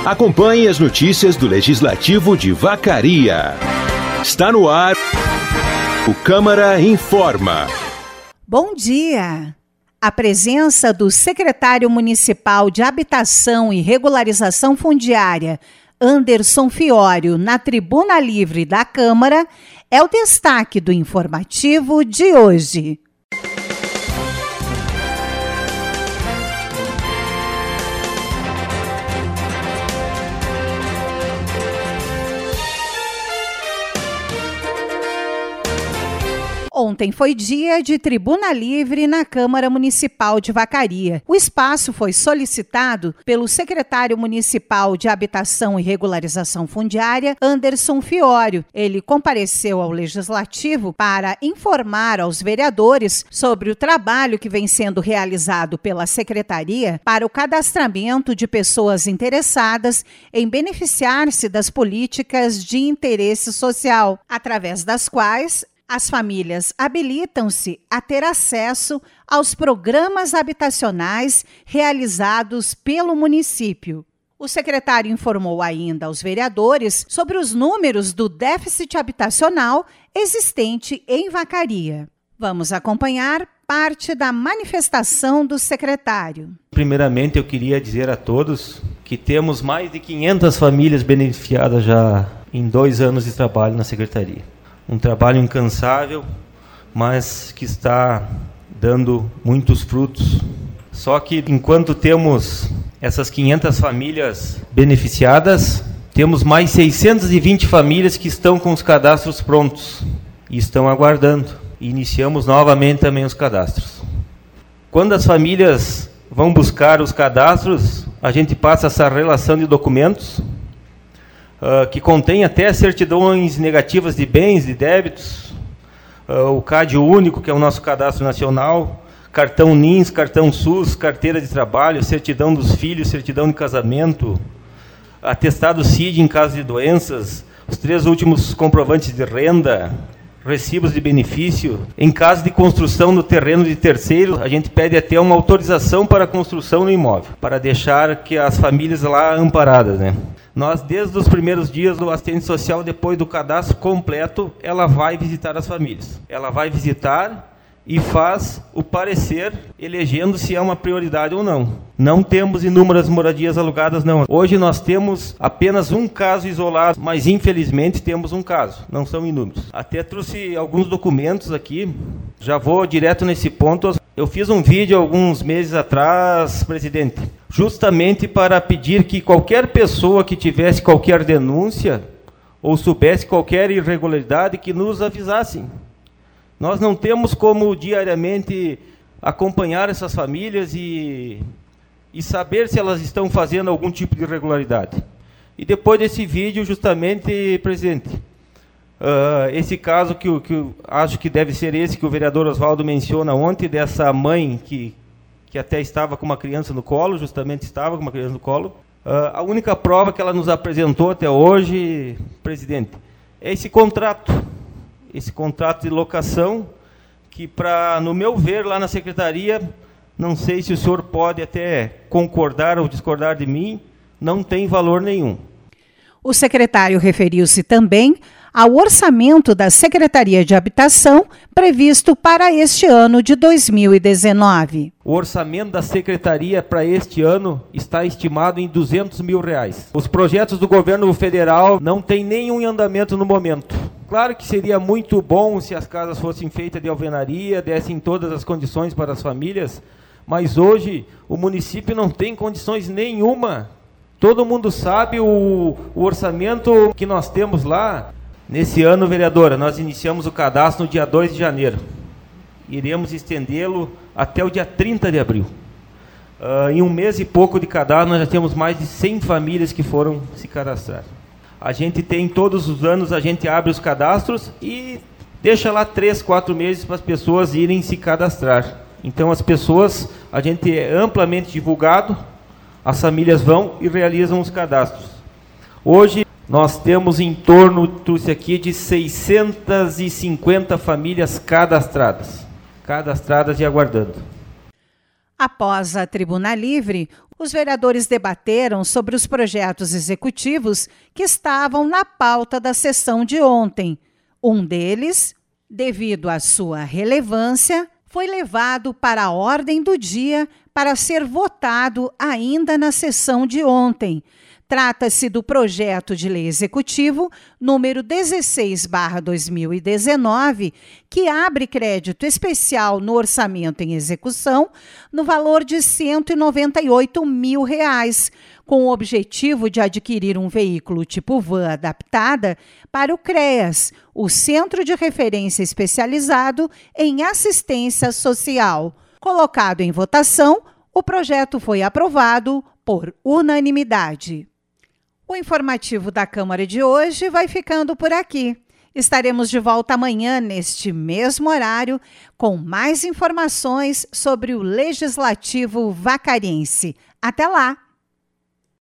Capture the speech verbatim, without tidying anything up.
Acompanhe as notícias do Legislativo de Vacaria. Está no ar o Câmara Informa. Bom dia! A presença do secretário municipal de Habitação e Regularização Fundiária, Anderson Fiório, na Tribuna Livre da Câmara, é o destaque do informativo de hoje. Ontem foi dia de Tribuna Livre na Câmara Municipal de Vacaria. O espaço foi solicitado pelo secretário municipal de Habitação e Regularização Fundiária, Anderson Fiório. Ele compareceu ao Legislativo para informar aos vereadores sobre o trabalho que vem sendo realizado pela Secretaria para o cadastramento de pessoas interessadas em beneficiar-se das políticas de interesse social, através das quais as famílias habilitam-se a ter acesso aos programas habitacionais realizados pelo município. O secretário informou ainda aos vereadores sobre os números do déficit habitacional existente em Vacaria. Vamos acompanhar parte da manifestação do secretário. Primeiramente, eu queria dizer a todos que temos mais de quinhentas famílias beneficiadas já em dois anos de trabalho na Secretaria. Um trabalho incansável, mas que está dando muitos frutos. Só que enquanto temos essas quinhentas famílias beneficiadas, temos mais seiscentas e vinte famílias que estão com os cadastros prontos e estão aguardando. E iniciamos novamente também os cadastros. Quando as famílias vão buscar os cadastros, a gente passa essa relação de documentos, Uh, que contém até certidões negativas de bens, de débitos, uh, o C A D único, que é o nosso cadastro nacional, cartão N I N S, cartão SUS, carteira de trabalho, certidão dos filhos, certidão de casamento, atestado C I D em caso de doenças, os três últimos comprovantes de renda, recibos de benefício. Em caso de construção no terreno de terceiro, a gente pede até uma autorização para a construção no imóvel, para deixar que as famílias lá amparadas, né? Nós, desde os primeiros dias do assistente social, depois do cadastro completo, ela vai visitar as famílias. Ela vai visitar e faz o parecer, elegendo se é uma prioridade ou não. Não temos inúmeras moradias alugadas, não. Hoje nós temos apenas um caso isolado, mas infelizmente temos um caso, não são inúmeros. Até trouxe alguns documentos aqui, já vou direto nesse ponto. Eu fiz um vídeo alguns meses atrás, presidente, justamente para pedir que qualquer pessoa que tivesse qualquer denúncia ou soubesse qualquer irregularidade, que nos avisassem. Nós não temos como diariamente acompanhar essas famílias e, e saber se elas estão fazendo algum tipo de irregularidade. E depois desse vídeo, justamente, presidente, uh, esse caso que, que acho que deve ser esse que o vereador Oswaldo menciona ontem, dessa mãe que, que até estava com uma criança no colo, justamente estava com uma criança no colo. Uh, a única prova que ela nos apresentou até hoje, presidente, é esse contrato. Esse contrato de locação, que, pra, no meu ver, lá na Secretaria, não sei se o senhor pode até concordar ou discordar de mim, não tem valor nenhum. O secretário referiu-se também ao orçamento da Secretaria de Habitação previsto para este ano de dois mil e dezenove. O orçamento da Secretaria para este ano está estimado em duzentos mil reais. Os projetos do governo federal não têm nenhum andamento no momento. Claro que seria muito bom se as casas fossem feitas de alvenaria, dessem todas as condições para as famílias, mas hoje o município não tem condições nenhuma. Todo mundo sabe o, o orçamento que nós temos lá. Nesse ano, vereadora, nós iniciamos o cadastro no dia dois de janeiro. Iremos estendê-lo até o dia trinta de abril. Uh, em um mês e pouco de cadastro, nós já temos mais de cem famílias que foram se cadastrar. A gente tem, todos os anos, a gente abre os cadastros e deixa lá três, quatro meses para as pessoas irem se cadastrar. Então, as pessoas, a gente é amplamente divulgado, as famílias vão e realizam os cadastros. Hoje, nós temos em torno, trouxe aqui, de seiscentas e cinquenta famílias cadastradas. Cadastradas e aguardando. Após a tribuna livre, os vereadores debateram sobre os projetos executivos que estavam na pauta da sessão de ontem. Um deles, devido à sua relevância, foi levado para a ordem do dia para ser votado ainda na sessão de ontem. Trata-se do projeto de lei executivo número dezesseis barra dois mil e dezenove, que abre crédito especial no orçamento em execução no valor de cento e noventa e oito mil reais, com o objetivo de adquirir um veículo tipo van adaptada para o CREAS, o Centro de Referência Especializado em Assistência Social. Colocado em votação, o projeto foi aprovado por unanimidade. O informativo da Câmara de hoje vai ficando por aqui. Estaremos de volta amanhã, neste mesmo horário, com mais informações sobre o Legislativo Vacarense. Até lá!